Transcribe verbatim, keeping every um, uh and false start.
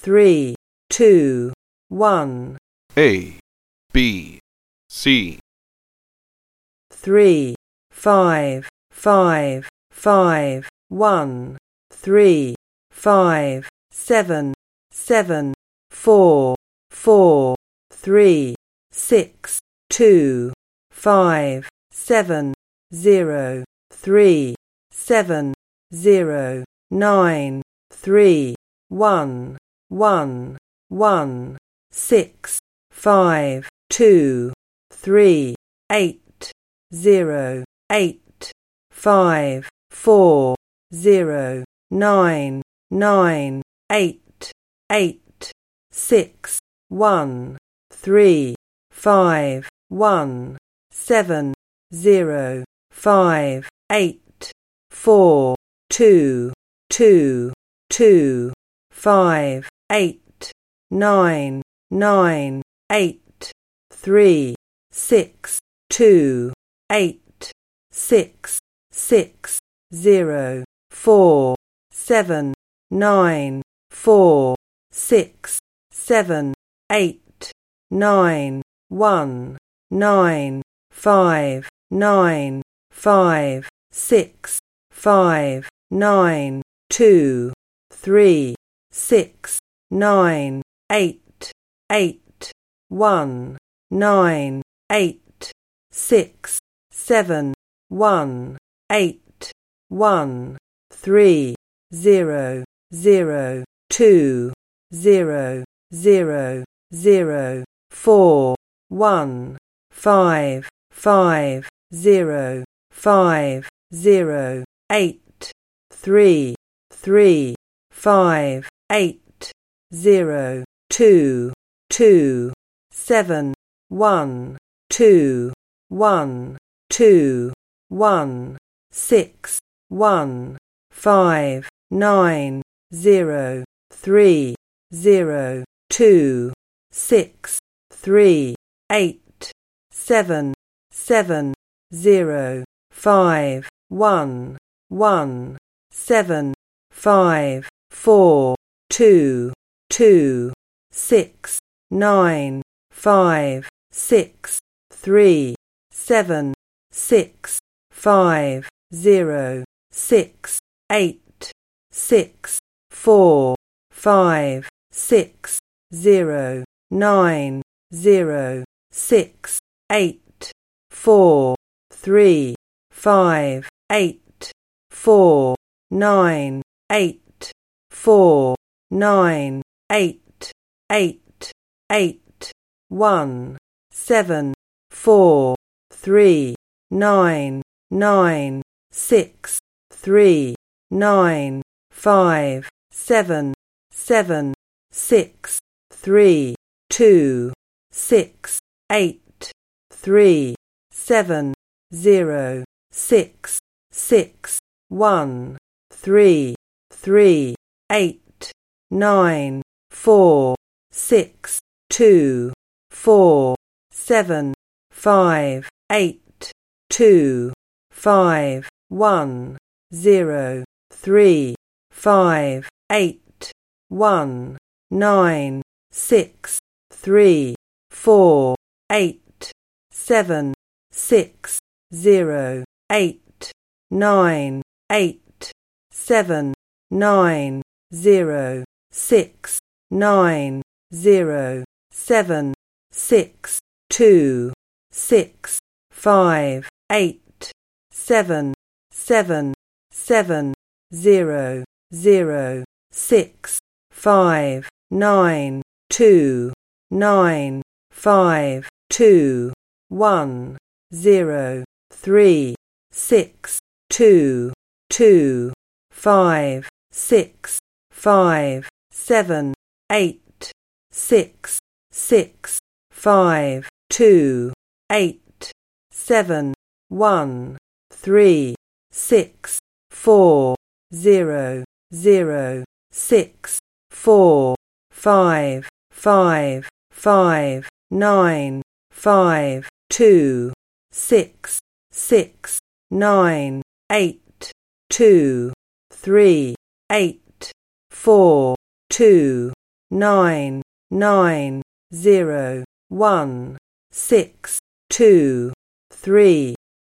three, two, one. A, B, C. Three, five, five, five, one, three, five, seven, seven, four, four, three, six, two, five, seven, zero, three, seven, zero, nine, three, one, one, one, six, five, two, three, eight, zero, eight, five, four, zero, nine, nine, eight, eight, six, one, three, five, one, seven, zero, five, eight, four, two, two, two, five, eight, nine, nine, eight, three, six, two, eight, six, six, zero, four, seven, nine, four, six, seven, eight, nine, one, nine, five, nine, five, six, five, nine, two, three, six, nine, eight, eight, one, nine, eight, six, seven, one, eight, one, three, zero, zero, two, zero, zero, zero, four, one, five, five, zero, five, zero, eight, three, three, five, eight, zero, two, two, seven, one, two, one, two, one, six, one, five, nine, zero, three, zero, two, six, three, eight, seven, seven, zero, five, one, one, seven, five, four, two, two, six, nine, five, six, three, seven, six, five, zero, six, eight, six, four, five, six, zero, nine, zero, six, eight, four, three, five, eight, four, nine, eight, four, nine, eight, eight, eight, one, seven, four, three, nine, nine, six, three, nine, five, seven, seven, six, three, two, six, eight, three, seven, zero, six, six, one, three, three, eight, nine, four, six, two, four, seven, five, eight, two, five, one, zero, three, five, eight, one, nine, six, three, four, eight, seven, six, zero, eight, nine, eight, seven, nine, zero, six, nine, zero, seven, six, two, six, five, eight, seven, seven, seven, zero, zero, six, five, nine, two, nine, five, two, one, zero, three, six, two, two, five, six, five, seven, eight, six, six, five, two, eight, seven, one, three, six, four, zero, zero, six, four, five, five, five, nine, five, two, six, six, nine, eight, two, three, eight, four, two, nine, nine, zero, one, six, two, three.